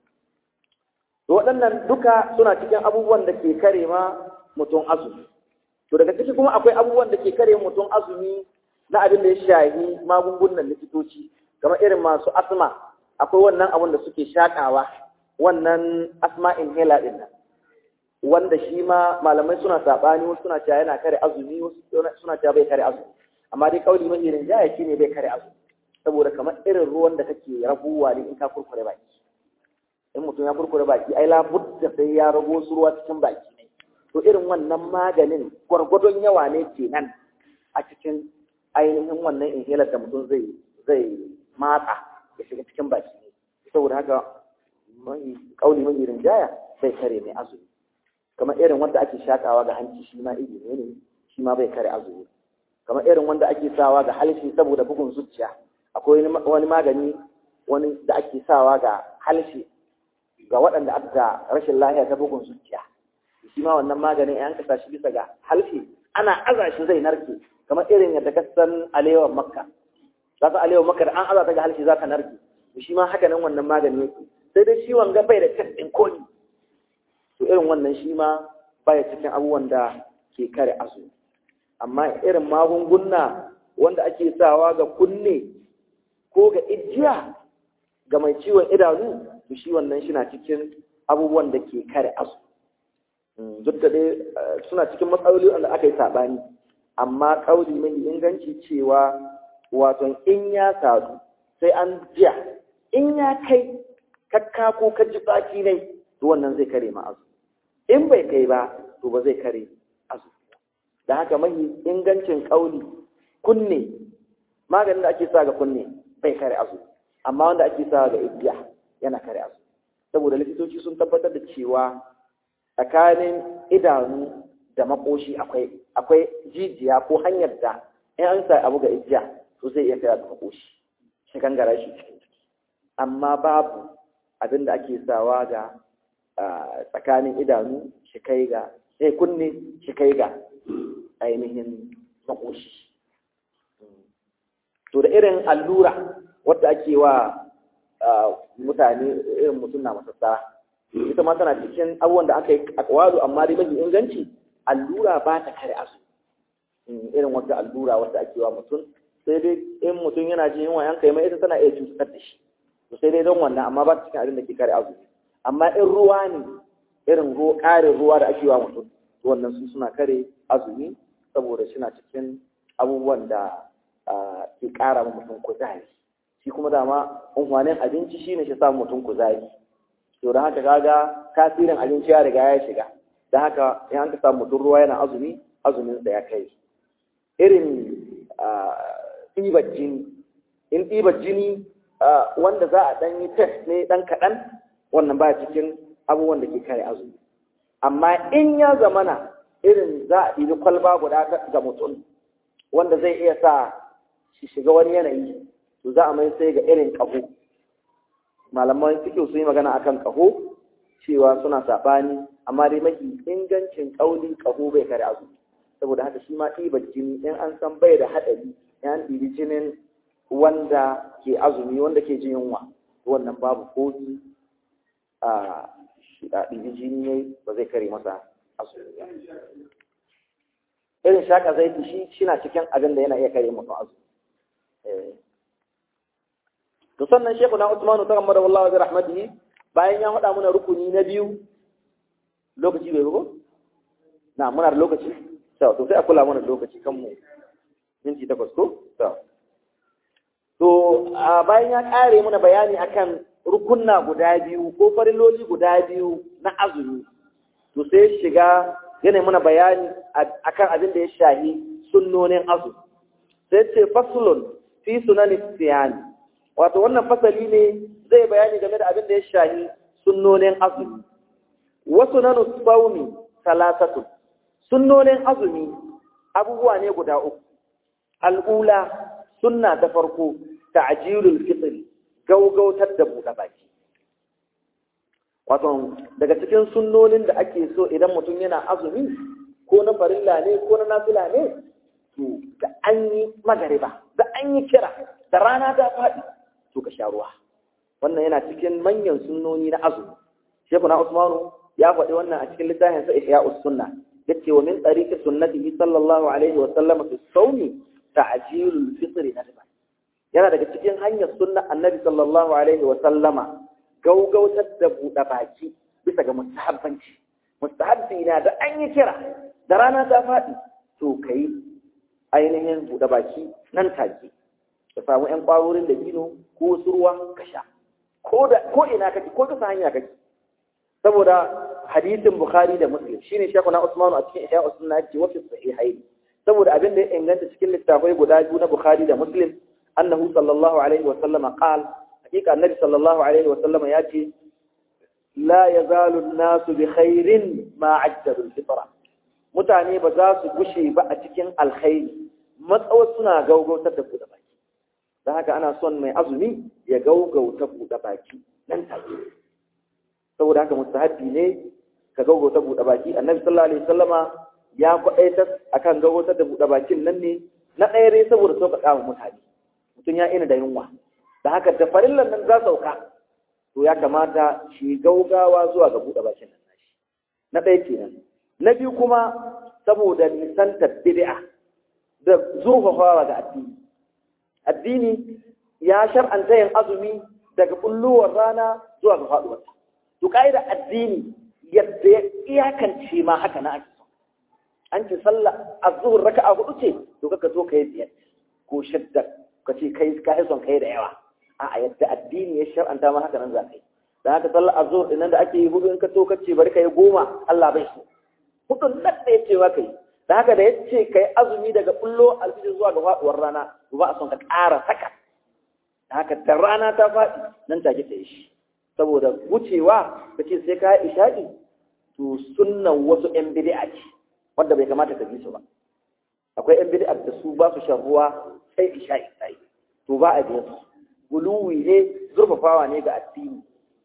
to waɗannan duka suna cikin abubuwan da ke kare ma mutum azumi to daga ciki kuma akwai abubuwan da ke kare mutum azumi na abin da ya shahi magungunan likitoci kamar irin masu asma akwai wannan abin da suke shakawa wannan asma inhaler din nan wanda shi ma malamai suna sabani wasu suna cewa yana kare azumi wasu suna cewa bai kare azumi amma dai kauli mai irin jaya shine bai kare azumi saboda kamar irin ruwan da kake rabuwa ne in ka kurkure baki in mutum ya kurkure baki ai labudda sai ya rago su ruwa cikin baki ne to irin wannan maganin gwargwadon yawa ne kenan a cikin ainihin wannan inhaler da mutum zai zai matsa ya shiga cikin baki ne saboda haka mai kauli mai irin jaya bai kare mai azumi kamar irin wanda ake shakawa ga hanci shi ma iri ne ne shi ma bai kare azumi kamar irin wanda ake sawa ga halshi saboda bugun zuciya akwai wani magani wani da ake sawa ga halshi ga waɗanda aka rashin lafiya ta bugun zuciya shi ma wannan maganin an kasa shi bisa ga halshi ana aza shi zai narke kamar irin yadda ka san alewar makka za ka alewar makka da an aza ta ga halshi za ka narke shi ma haka nan wannan magani yake sai dai shi wanga bai da test ɗin koli to irin wannan shi ma baya cikin abubuwan da ke kare azumi amma irin magunguna wanda ake sawa ga kunne ko ga ijiya ga mai ciwon idanu to shi wannan shi na cikin abubuwan da ke kare azumi duk da dai suna cikin matsaloli wanda aka yi saɓani amma ƙauli mai inganci cewa wato in ya sadu sai an jiya in ya kai kakka ko ka ji baki ne to wannan zai kare ma azu in bai kai ba to ba zai kare azu da haka mai ingancin ƙauli kunne maganin da ake sa ga kunne bai kare azu amma wanda ake sa ga igiya yana kare azu saboda likitoci sun tabbatar da cewa tsakanin idanu da makoshi akwai akwai jijiya ko hanyar da in an sa abu ga ijiya to zai iya kai ga makoshi shi gangara shi cikin ciki amma babu abin da ake sawa ga tsakanin idanu shi kai ga sai kunne shi kai ga ainihin makoshi to da irin allura wadda ake wa mutane irin mutum na masassara ita ma tana cikin abubuwan da aka yi akwalu amma dai mafi inganci allura ba ta kare azumi irin wata allura wata ake wa mutum sai dai in mutum yana jin yunwa yanka mai ita tana iya cutar da shi to sai dai don wannan amma ba ta cikin abin da ke kare azumi amma in ruwa ne irin ruwa ƙarin ruwa da ake wa mutum to wannan su suna kare azumi saboda suna cikin abubuwan da ke ƙara ma mutum kuzari shi kuma dama amfanin abinci shine shi sa mutum kuzari to da haka kaga tasirin abinci ya riga ya shiga da haka in an ka samu mutum ruwa yana azumi azumin sa ya kai irin ɗibar jini in ɗibar jini wanda za a ɗan yi test ne ɗan kaɗan wannan ba cikin abubuwan da ke kare azumi amma in ya zamana irin za a ɗibi kwalba guda ga mutum wanda zai iya sa shi shiga wani yanayi to za a mai sai ga irin ƙaho malaman fiƙi sun yi magana akan ƙaho cewa suna saɓani amma dai mafi ingancin ƙauli ƙaho bai kare azumi saboda haka shi ma ɗibar jini in an san bai da haɗari in an ɗibi jinin wanda ke azumi wanda ke jin yunwa wannan babu kogi a ɗibi jini ne ba zai kare masa azumi ba irin shaƙa zaiti shi shi na cikin abin da yana iya kare masa azumi to sannan shehu na Usmanu ta gammada wallahi bi rahmatihi bayan ya faɗa muna rukuni na biyu lokaci bai rubo na muna da lokaci to to sai a kula mana lokaci kan mu minti takwas ko to to bayan ya kare muna bayani akan rukunna guda biyu ko fariloli guda biyu na azumi to sai shiga yana muna bayani akan abin da ya shahi sunnonin azumi sai ce faslun fi sunanis siyani wato wannan fasali ne zai bayani game da abin da ya shahi sunnonin azumi wasu na nusfauni talatatu sunnonin azumi abubuwa ne guda uku al'ula sunna ta farko ta'jilul fitr gaugautar da buɗe baki wato daga cikin sunnonin da ake so idan mutum yana azumi ko na farilla ne ko na nafila ne to da an yi magariba da an yi kira da rana ta faɗi to ka sha ruwa wannan yana cikin manyan sunnoni na azumi shehu na Usmanu ya faɗi wannan a cikin littafin sa Ihya'us Sunna yace wa min tariqi sunnatihi sallallahu alaihi wa sallam fi sawmi ta'jilul fitr nadba yana daga cikin hanyar sunna annabi sallallahu alaihi wa sallama gaugautar da buɗe baki bisa ga mustahabbanci mustahabbi na da an yi kira da rana ta faɗi to kai ainihin buɗe baki nan take ka samu ƴan ƙwarorin da bino ko wasu ruwa ka sha ko da ko ina kake ko kasa hanya kake saboda hadisin Bukhari da Muslim shine Sheikh na Usman a cikin Ihya Usunna ce wa fi sahihaini saboda abin da ya inganta cikin littafai guda biyu na Bukhari da Muslim annahu sallallahu alaihi wa sallam qala hakika annabi sallallahu alaihi wa sallam ya ce la yazalu an-nasu bi khairin ma ajjalu al-fitra mutane ba za su gushe ba a cikin alkhairi matsawar suna gaugautar da buɗe baki don haka ana son mai azumi ya gaugauta buɗe baki nan take saboda haka mustahabbi ne ka gaugauta buɗe baki annabi sallallahu alaihi wasallama ya kwaɗaitar akan gaugautar da buɗe bakin nan ne na ɗaya dai saboda sauƙaƙa wa mutane mutum ya ina da yunwa da haka da farillan nan za sauka to ya kamata shi gaugawa zuwa ga buɗe bakin nan nashi na ɗaya kenan na biyu kuma saboda nisantar bid'a da zurfafawa ga addini addini ya shar'anta yin azumi daga bulluwar rana zuwa ga faɗuwar to kaida addini yadda ya iyakance ma haka na ake so an ce sallah azhur raka'a hudu ce to kaka zo kai biyar ko shidda ka ce kai ka son kai da yawa a yadda addini ya shar'anta ma haka nan za kai da haka sallah azhur din nan da ake yi hudu in ka to kace bari kai goma Allah bai so hudun nan da yace wa kai da haka da yace kai azumi daga bullo alfijir zuwa ga faduwar rana to ba a son ka ƙara saka da haka da rana ta faɗi nan take ta yi shi saboda wucewa ka ce sai ka yi isha'i to sunnan wasu ‘yan bid'a ce wanda bai kamata ka bi su ba akwai ‘yan bid'a da su ba su shan ruwa sai isha'i sai to ba a biyan su guluwi ne zurfafawa ne ga addini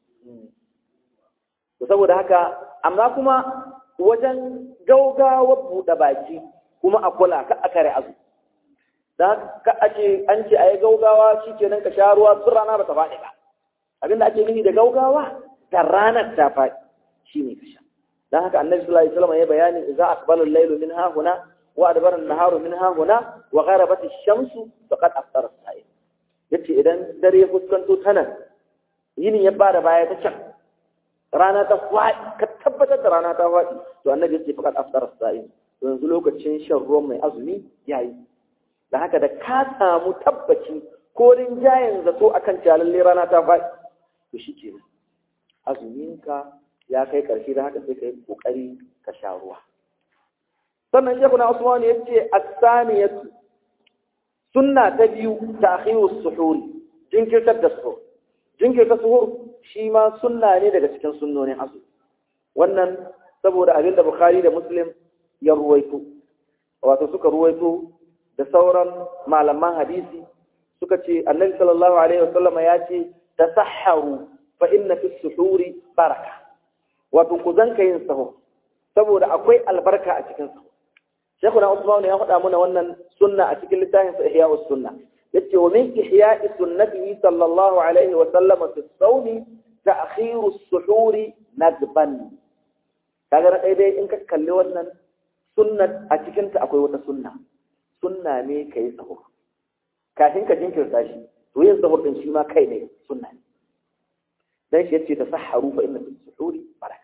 to saboda haka amma kuma wajen gaugawa buɗe baki kuma a kula ka a kare azu da ka ake an ce a yi gaugawa shi kenan ka sha ruwa tun rana ba ta faɗi ba abinda ake nufi da gaugawa da ranar ta faɗi shine ka sha dan haka annabi sallallahu alaihi wasallam ya bayani idza aqbala al-laylu min hahuna wa adbara an-naharu min hahuna wa gharabat ash-shamsu faqad aftara as-sa'im yace idan dare ya fuskanto tanan yini ya bada baya ta can rana ta faɗi ka tabbatar da rana ta faɗi to annabi yace faqad aftara as-sa'im to yanzu lokacin shan ruwan mai azumi yayi da haka da ka samu tabbaci ko rinjayen zato akan jalalle rana ta faɗi to shikenan azuminka ya kai ƙarshe da haka sai ka yi ƙoƙari ka sha ruwa sannan shekuna usman ya ce as-saniyatu sunna ta biyu ta'khiru as-suhur jinkirtar da suhur jinkirtar suhur shi ma sunna ne daga cikin sunnonin azumi wannan saboda abin da bukhari da muslim ya ruwaito wato suka ruwaito da sauran malaman hadisi suka ce annabi sallallahu alaihi wasallama ya ce tasahharu fa inna fi as-suhuri baraka wato ku zanka yin sahur saboda akwai albarka a cikin sahur shekuna usman ya faɗa mana wannan sunna a cikin littafin sa ihya'us sunna yace wa min ihya'i sunnatihi sallallahu alaihi wa sallam fi as-sawm ta'khiru as-suhuri nadban kaga na dai in ka kalli wannan sunna a cikin ta akwai wata sunna sunna ne kai sahur kafin ka jinkirta shi to yin sahur din shi ma kai ne sunna ne dan shi yace tasahharu fa inna fi as-suhuri baraka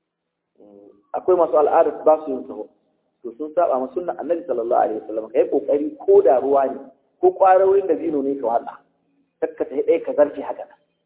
akwai masu al'adar ba su yin sahur to sun saba ma sunnan annabi sallallahu alaihi wasallam kai kokari ko da ruwa ne ko kwarorin da zino ne ka wada takka ta dai ka zarci haka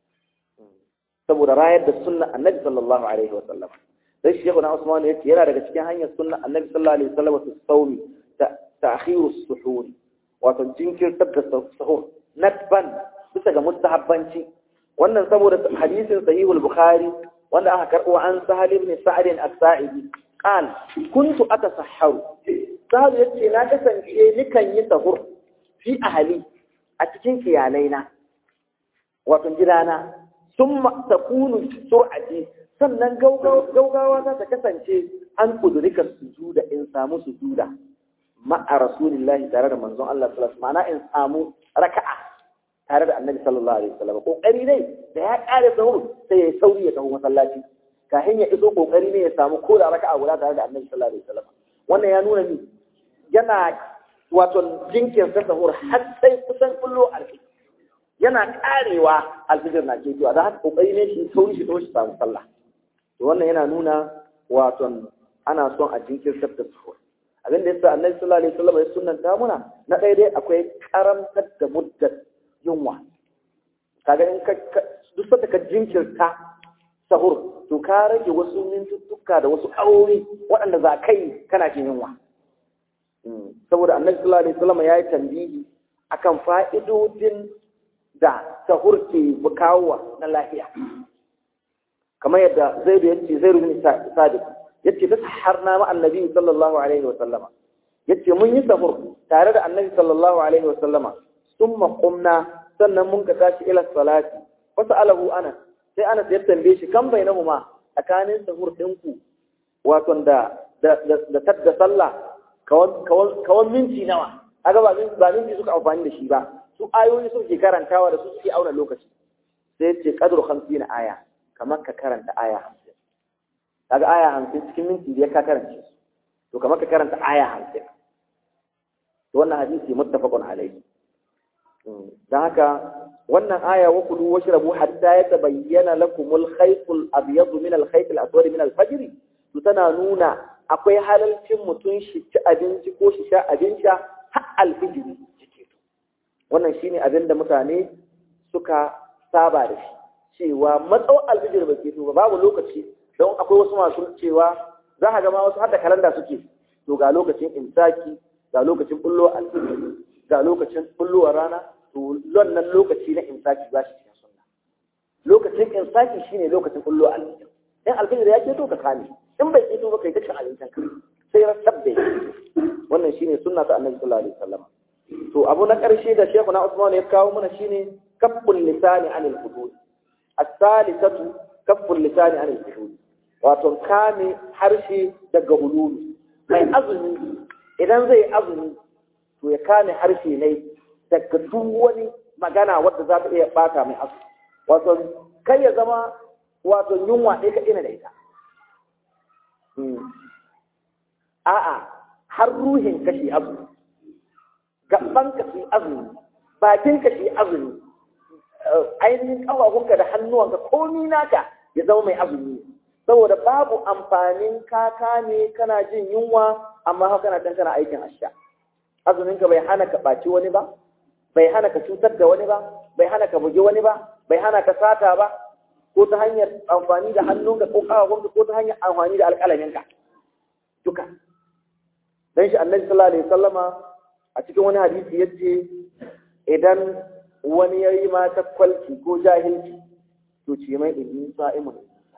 saboda rayar da sunnan annabi sallallahu alaihi wasallam sai shi ibn Usman yace yana daga cikin hanyar sunnan annabi sallallahu alaihi wasallam su saumi ta ta'khiru as-suhur wato jinkirtar da sahur natban bisa ga mustahabbanci wannan saboda hadisin sahihul bukhari wanda aka karbo an sahal ibn sa'd as-sa'idi qal kuntu atasahharu sahal yace na kasance nikan yi sahur fi ahli a cikin iyalaina wato gidana summa takunu sur'ati sannan gaugawa ta ta kasance an kudurika sujuda in samu sujuda ma'a rasulillahi tare da manzon Allah sallallahu alaihi wasallam ma'ana in samu raka'a tare da annabi sallallahu alaihi wasallam kokari ne da ya kare sahur sai ya sauri ya tafi masallaci kafin ya iso kokari ne ya samu ko da raka'a guda tare da annabi sallallahu alaihi wasallam wannan ya nuna ni yana wato jinkin sa sahur har sai kusan kullo alfi yana karewa alfijir na kewa da haka kokari ne shi sauri shi to shi samu sallah to wannan yana nuna wato ana son a jinkirtar da sahur abin da yasa annabi sallallahu alaihi wasallam ya sunnanta muna na ɗaya dai akwai karamtar da muddat yunwa kaga in ka duk sanda ka jinkirta sahur to ka rage wasu mintuttuka da wasu awowi waɗanda za kai kana jin yunwa saboda annabi sallallahu alaihi wasallam ya yi tambihi akan fa'idodin da sahur ke bukawa na lafiya kamar yadda zaidu yace zaidu bin sadiq yace ta saharna ma annabi sallallahu alaihi wasallama yace mun yi sahur tare da annabi sallallahu alaihi wasallama summa qumna sannan mun ka tashi ila salati fasalahu ana sai ana ya tambaye shi kan bainahuma tsakanin sahur dinku wato da da da tadda sallah kawan kawan kawan minti nawa kaga ba min ba minti suka amfani da shi ba su ayoyi suke karantawa da su suke auna lokaci sai yace qadru hamsin aya kamar ka karanta aya hamsin kaga aya hamsin cikin minti biyar ka karance to kamar ka karanta aya hamsin to wannan hadisi muttafaqun alayhi dan haka wannan aya wa kulu washrabu hatta yatabayyana lakumul khaytul abyad min al khaytil aswad min al fajr to tana nuna akwai halalcin mutun shi ci abinci ko shi sha abinci har al fajr wannan shine abin da mutane suka saba da shi cewa matsau al fajr ba ke to babu lokaci don akwai wasu masu cewa za ka ga ma wasu hada kalanda suke to ga lokacin imsaki ga lokacin bullo al fajr ga lokacin bullowar rana to wannan lokaci na imsaki ba shi cikin sunna lokacin imsaki shine lokacin bullo al-fajr in al-fajr ya ce to ka kame in bai ce to ba kai ta cin abincin ka sai rasabbe wannan shine sunna ta annabi sallallahu alaihi wasallam to abu na karshe da Sheikh na Usman ya kawo mana shine kafful lisani anil hudud as-salisatu kafful lisani anil hudud wato kame harshe daga hululu mai azumi idan zai azumi to ya kame harshe ne daga duk wani magana wadda za ta iya bata mai asu wato kai ya zama wato yunwa ɗaya ka ina da ita a'a har ruhin ka shi azumi gaban ka shi azumi bakin ka shi azumi ainihin ƙafafunka da hannuwanka komi naka ya zama mai azumi saboda babu amfanin kaka ne kana jin yunwa amma haka kana can kana aikin asha azuminka bai hana ka ɓaci wani ba bai hana ka cutar da wani ba bai hana ka bugi wani ba bai hana ka sata ba ko ta hanyar amfani da hannunka ko ƙafafunka ko ta hanyar amfani da alƙalaminka duka dan shi annabi sallallahu alaihi wasallama a cikin wani hadisi yace idan wani yayi ma takwalci ko jahilci to ce mai inni sa'imun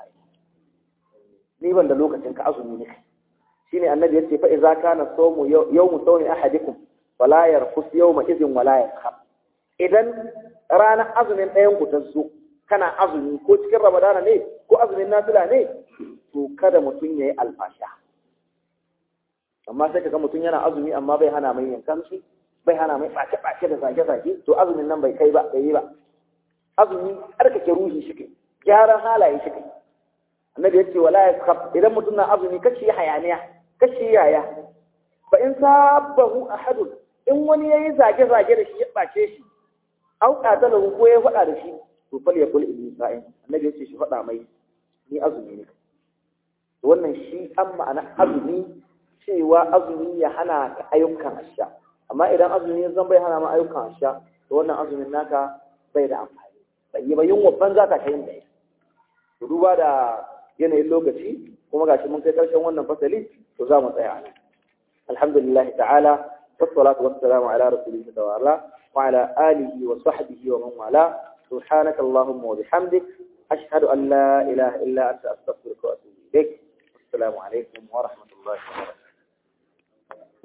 ni ban da lokacin ka azumi ne shine annabi yace fa idza kana sawmu yawmu sawmi ahadikum fala yarfus yawma idhin wala yakhab idan ranar azumin ɗayan ku ta zo kana azumi ko cikin ramadana ne ko azumin nafila ne to kada mutum yayi alfasha amma sai kaga mutum yana azumi amma bai hana mai yankan shi bai hana mai ɓace ɓace da zage zage to azumin nan bai kai ba bai yi ba azumi tsarkake ruhi shi kai gyaran halaye shi kai annabi yace wala yakhaf idan mutum na azumi kashi hayaniya kashi yaya fa in sabahu ahadun in wani yayi zage zage da shi ya ɓace shi au qatalahu ko ya faɗa da shi to fal yakul inni sa'in annabi yace shi faɗa mai ni azumi ne wannan shi an ma'ana azumi cewa azumi ya hana ka ayyukan asha amma idan azumi ya zan bai hana ma ayyukan asha to wannan azumin naka bai da amfani bai yi ba yin wabban za ka kai da ita to duba da yanayin lokaci kuma gashi mun kai karshen wannan fasali to za mu tsaya a nan alhamdulillah ta'ala wassalatu wassalamu ala rasulillahi wa ala alihi wa sahbihi wa man wala subhanaka allahumma wa bihamdik ashhadu an la ilaha illa anta astaghfiruka wa atubu ilaik assalamu alaikum wa rahmatullahi wa barakatuh